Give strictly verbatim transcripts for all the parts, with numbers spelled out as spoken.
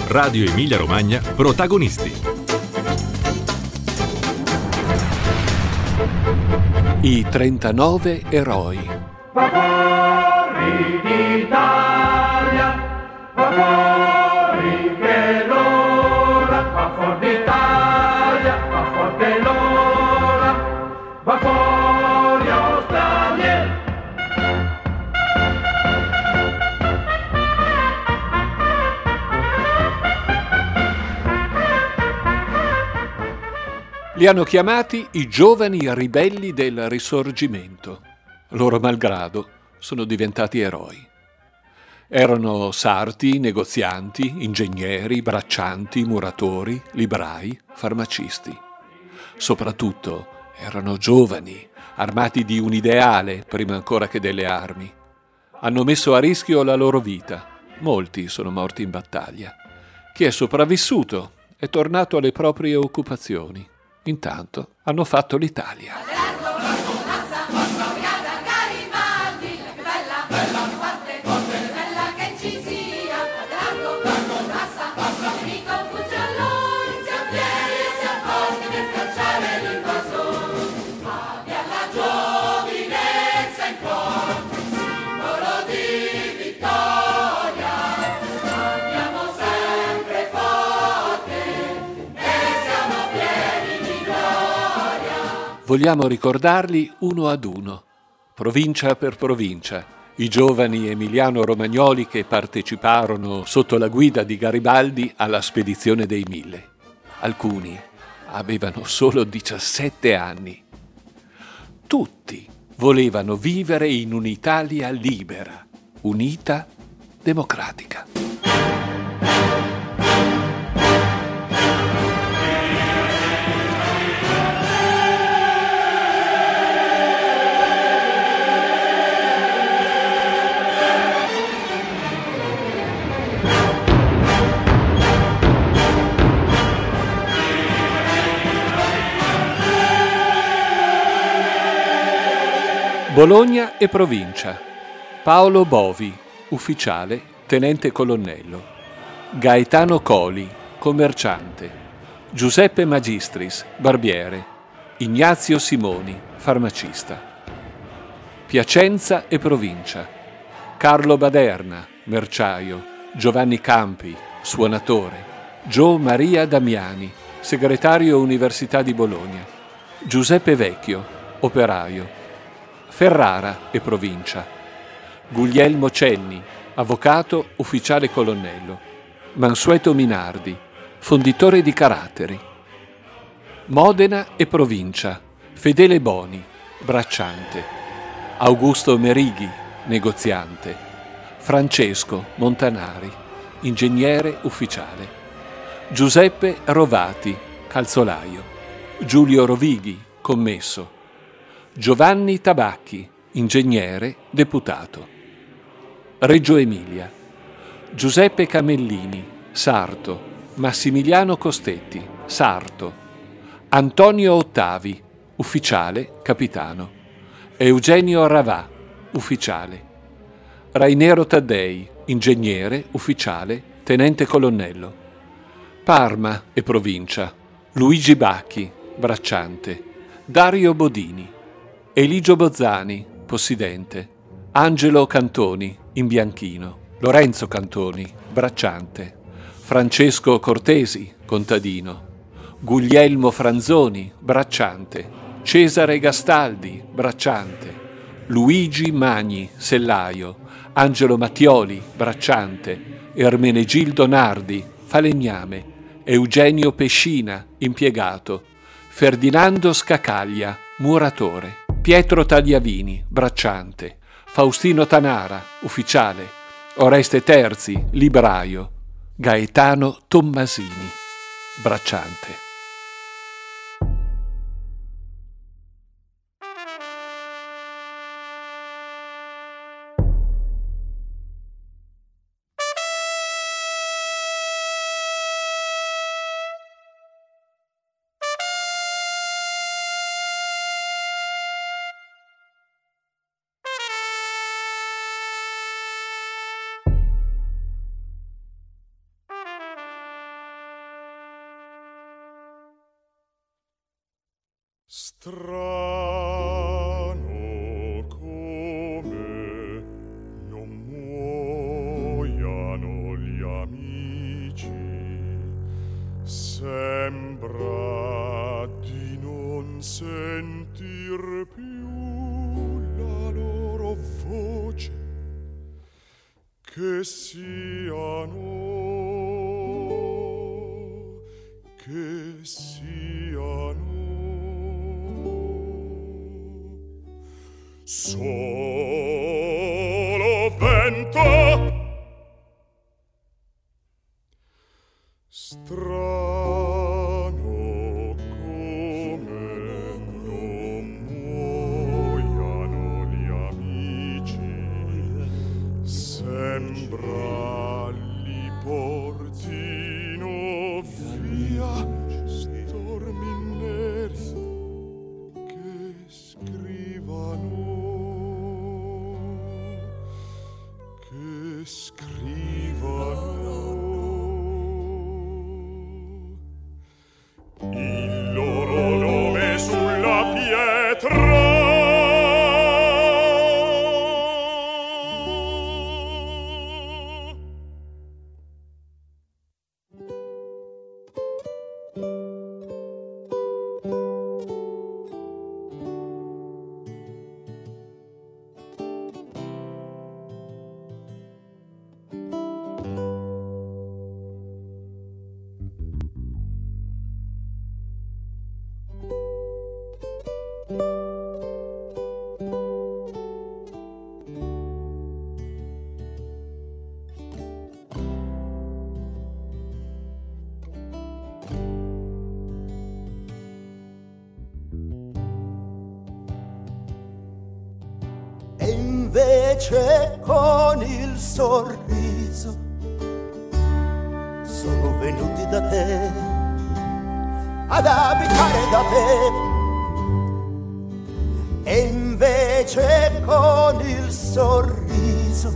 Radio Emilia Romagna, protagonisti. I trentanove eroi. Favori d'Italia, favori che l'ora, va for d'Italia, va forte l'ora, va fuori Australia. Li hanno chiamati i giovani ribelli del Risorgimento. Loro malgrado sono diventati eroi. Erano sarti, negozianti, ingegneri, braccianti, muratori, librai, farmacisti. Soprattutto erano giovani, armati di un ideale prima ancora che delle armi. Hanno messo a rischio la loro vita. Molti sono morti in battaglia. Chi è sopravvissuto è tornato alle proprie occupazioni. Intanto hanno fatto l'Italia. Vogliamo ricordarli uno ad uno, provincia per provincia, i giovani emiliano-romagnoli che parteciparono sotto la guida di Garibaldi alla spedizione dei Mille. Alcuni avevano solo diciassette anni. Tutti volevano vivere in un'Italia libera, unita, democratica. Bologna e provincia. Paolo Bovi, ufficiale, tenente colonnello. Gaetano Coli, commerciante. Giuseppe Magistris, barbiere. Ignazio Simoni, farmacista. Piacenza e provincia. Carlo Baderna, merciaio. Giovanni Campi, suonatore. Gio Maria Damiani, segretario Università di Bologna. Giuseppe Vecchio, operaio. Ferrara e provincia. Guglielmo Cenni, avvocato, ufficiale colonnello. Mansueto Minardi, fonditore di caratteri. Modena e provincia. Fedele Boni, bracciante. Augusto Merighi, negoziante. Francesco Montanari, ingegnere ufficiale. Giuseppe Rovati, calzolaio. Giulio Rovighi, commesso. Giovanni Tabacchi, ingegnere, deputato. Reggio Emilia. Giuseppe Camellini, sarto. Massimiliano Costetti, sarto. Antonio Ottavi, ufficiale, capitano. Eugenio Ravà, ufficiale. Rainero Taddei, ingegnere, ufficiale, tenente colonnello. Parma e provincia. Luigi Bacchi, bracciante. Dario Bodini. Eligio Bozzani, possidente. Angelo Cantoni, imbianchino. Lorenzo Cantoni, bracciante. Francesco Cortesi, contadino. Guglielmo Franzoni, bracciante. Cesare Gastaldi, bracciante. Luigi Magni, sellaio. Angelo Mattioli, bracciante. Ermenegildo Nardi, falegname. Eugenio Pescina, impiegato. Ferdinando Scacaglia, muratore. Pietro Tagliavini, bracciante. Faustino Tanara, ufficiale. Oreste Terzi, libraio. Gaetano Tommasini, bracciante. Strano come non muoiano gli amici, sembra di non sentir più la loro voce, che siano, che siano solo vento. Strano come non muoiano gli amici, sembra li portino via stormi neri che scrivano, che scrivano il loro nome sulla pietra. E invece con il sorriso sono venuti da te ad abitare da te. E invece con il sorriso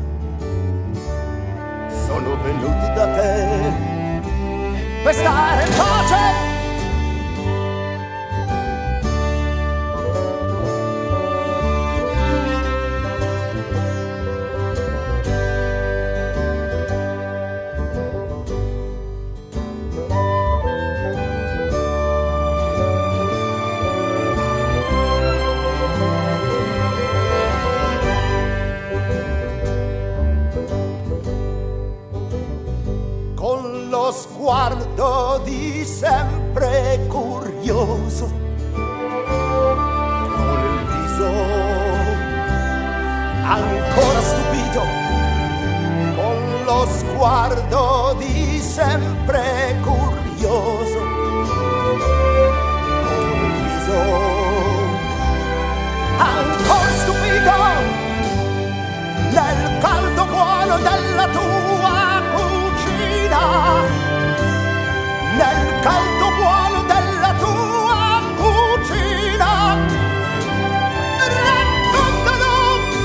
sono venuti da te per stare in pace. Sguardo di sempre curioso, con il viso ancora stupito, con lo sguardo di sempre curioso, con il viso ancora stupito, nel caldo buono della tua cucina, nel caldo buono della tua cucina. Raccontano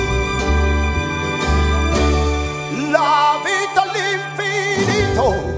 la vita all'infinito.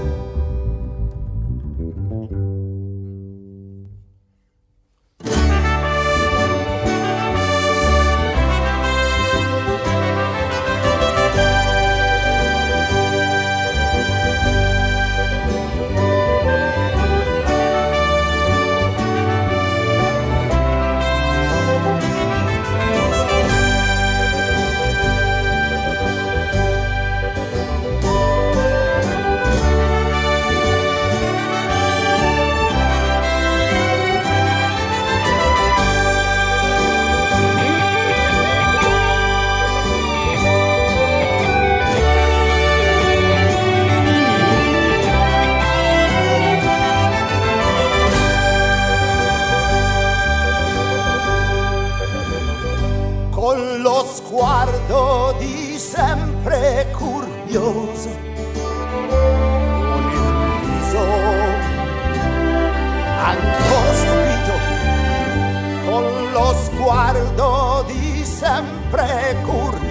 Con lo sguardo di sempre curioso, con il viso ancora stupito, con lo sguardo di sempre curioso,